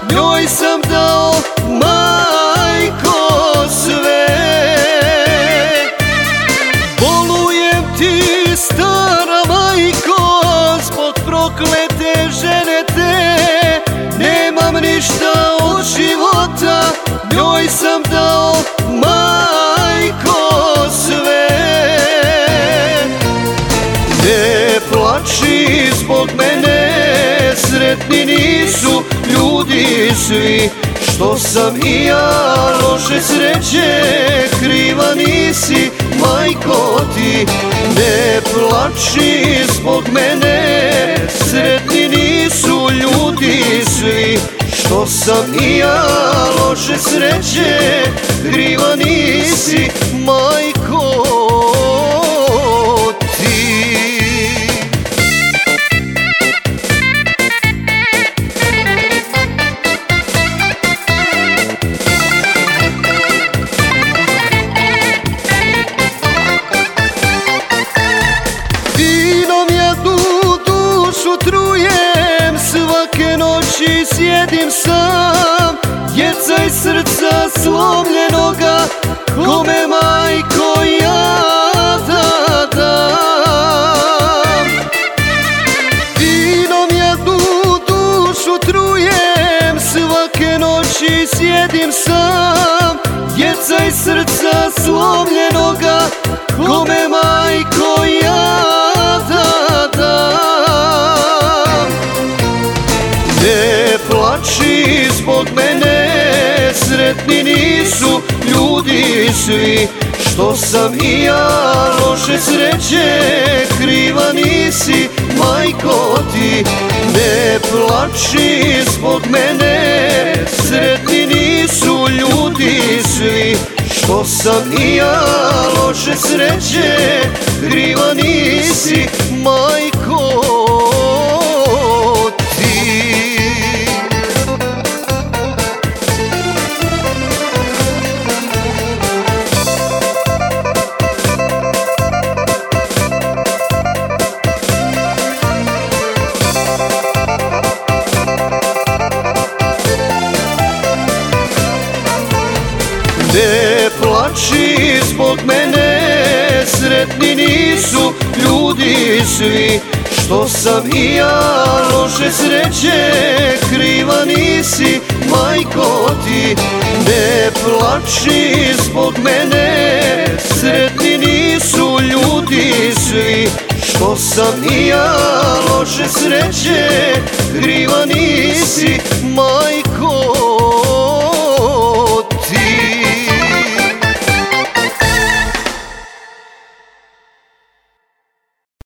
njoj sam dao, majko, sve. Bolujem ti, stara majko, zbog proklete žene te. Nemam ništa od života, njoj sam dao, majko, sve. Ne plači zbog mene, sretni nisu ljudi svi, što sam i ja loše sreće, kriva nisi, majko ti. Ne plači zbog mene, sretni nisu ljudi svi, što sam i ja loše sreće, kriva nisi, majko ti. Vinom jednu dušu trujem, svake noći sjedim sam. Djeca iz srca slomljenoga, kome majko ja da dam. Vinom jednu dušu trujem, svake noći sjedim sam. Djeca iz srca slomljenoga, kome majko ja da dam. Ne plači zbog mene, sretni nisu ljudi svi, što sam i ja loše sreće, kriva nisi, majko ti. Ne plači zbog mene, sretni nisu ljudi svi, što sam i ja loše sreće, kriva nisi, majko ti. Ne plači zbog mene, sretni nisu ljudi svi, što sam i ja loše sreće, kriva nisi, majko ti. Ne plači zbog mene, sretni nisu ljudi svi, što sam i ja loše sreće, kriva nisi, majko